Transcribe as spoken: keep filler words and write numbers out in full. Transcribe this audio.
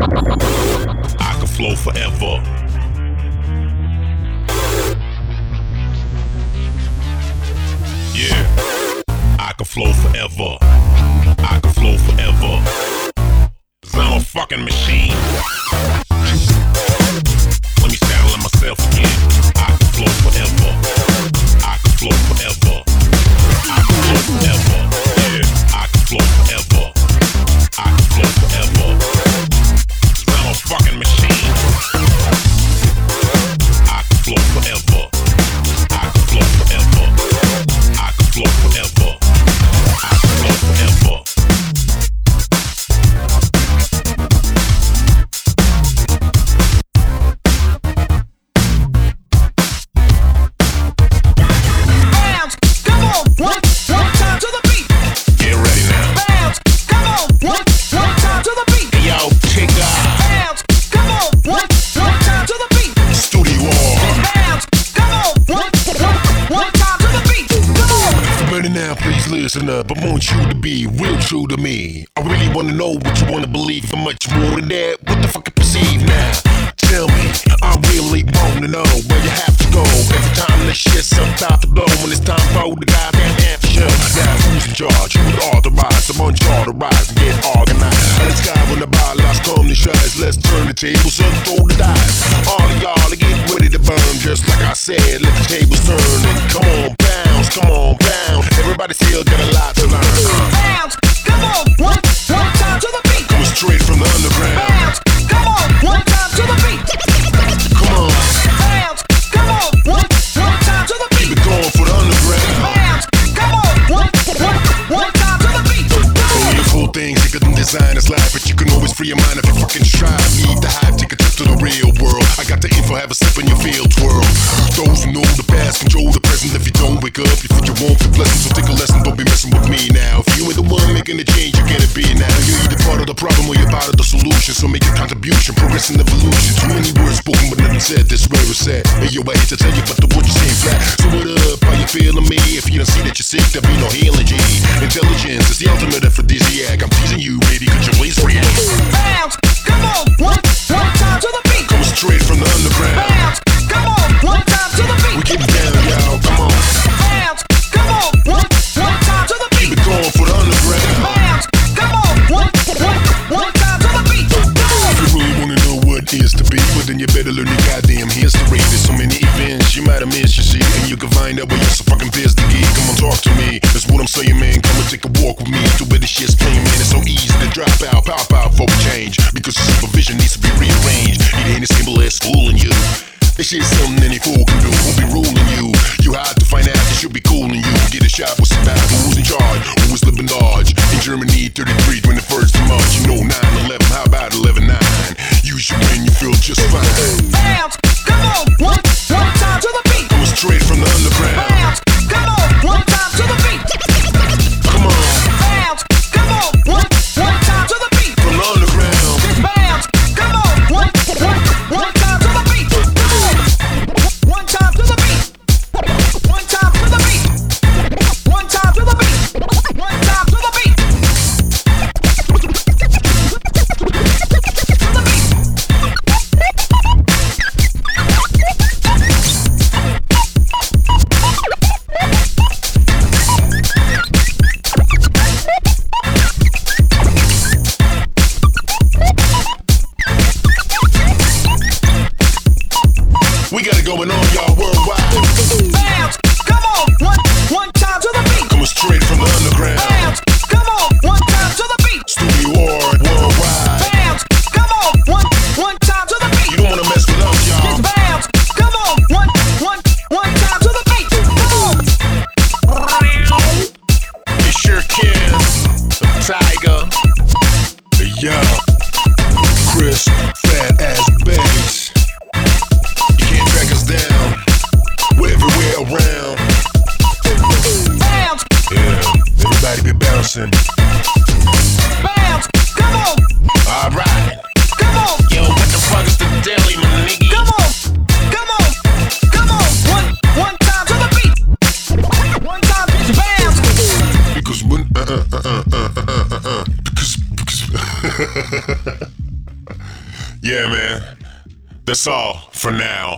I could flow forever. Yeah, I could flow forever. I could flow forever. 'Cause I'm a fucking machine. Let me sound like myself again. I could flow forever. I could flow forever. I could flow forever. Yeah, I could flow forever. I could flow forever. 'Cause I'm a fucking machine. I could flow forever. I could flow forever. I could flow forever. I could flow forever. Bounce, come on, one, one time to the beat. Get ready now. Bounce, come on, one, one time to the beat. Hey, yo, kick off. Bounce, come on, one, one time to the beat. Studio on. Bounce, come on, one, one, one time to the beat. Come on. Ready now, please listen up. I want you to be real true to me. I really wanna know what you wanna believe and much more than that. What the fuck you perceive now? Tell me, I really wanna know where you have to go. Every time this shit's about to blow, when it's time for the goddamn action. Now who's in charge? Who would authorize someone charterize and get organized? And the sky when the bylaws come to shines. Let's turn the tables and throw the dice. All of y'all get ready to burn, just like I said. Let the tables turn and come on, bounce, come on, bounce. Everybody still got a lot to learn. Bounce, come on, one, one time to the beat. Coming straight from the underground. Bounce, come on, one time to the beat. Come on, Bounce, come on, one, one time to the keep beat. it going for the underground. Bounce, come on, one, one, one time to the beat. Beautiful things you couldn't design this life, but you can always free your mind if you fucking strive. Need the hype, take a trip to the real world. I got the info, have a sip in your field twirl. Those who know the past control the present. If you don't wake up, your future won't be pleasant. So take a lesson, don't be messing with me now. If you ain't the one making the change, you can't be now. You're either part of the problem or you're part of the solution. So make a contribution, progress and evolution. Too many words spoken, but nothing said. This where it's at. Hey yo, I hate to tell you, but the words just ain't flat. So what up? How you feeling me? If you don't see that you're sick, there'll be no healing. G. Intelligence is the ultimate aphrodisiac. I'm teasing you, baby. Could you please react? Bounce, come on, one, one time to the beat. Coming straight from the underground. Bounce, come on, one time to the We beat. getting down, y'all. Come on. Bounce, come on, one, one time to the Keep beat. it going for the underground. Bounce, come on, one, one, one time to the beat. If you really wanna know what it is to be, well then you better learn your goddamn history. There's so many events you might have missed, you see, and you can find out where you're so fucking pissed to get. Come on, talk to me. That's what I'm saying, man. Come and take a walk with me to where the shit's playing, man. It's so easy to drop out, pop out for a change, because your supervision needs to be rearranged. It ain't as simple as fooling you. This shit's something any fool can do. Won't be ruling you. You hard to find out. They should be cooling you. Get a shot with some bad. Who's in charge? Who was living large? In Germany, thirty-three, twenty-first of March. You know nine eleven. How about eleven nine? Use your brain, you feel just fine. Bounce, come on, one, one time to the beat. Coming straight from the underground. Bounce, come on, one time to the beat. Come on, Bounce, come on, one, one time to the beat. from the underground. Bounce, come on, one, one, one time to the beat. One time to the beat. One time to the beat. One time to the beat. One time to the beat. To the beat. We got it going on, y'all, worldwide. Bounce, come on, one, one time to the beat. Coming straight from the underground. Bounce, come on, one time to the beat. Studio Ward, worldwide. Bounce, come on, one, one time to the beat. You don't wanna mess with us, y'all. Bounce, come on, one, one, one time to the beat. Come on. You sure can. The Tiger. Yeah. Chris, fat ass bass. You can't track us down. Yeah, man. That's all for now.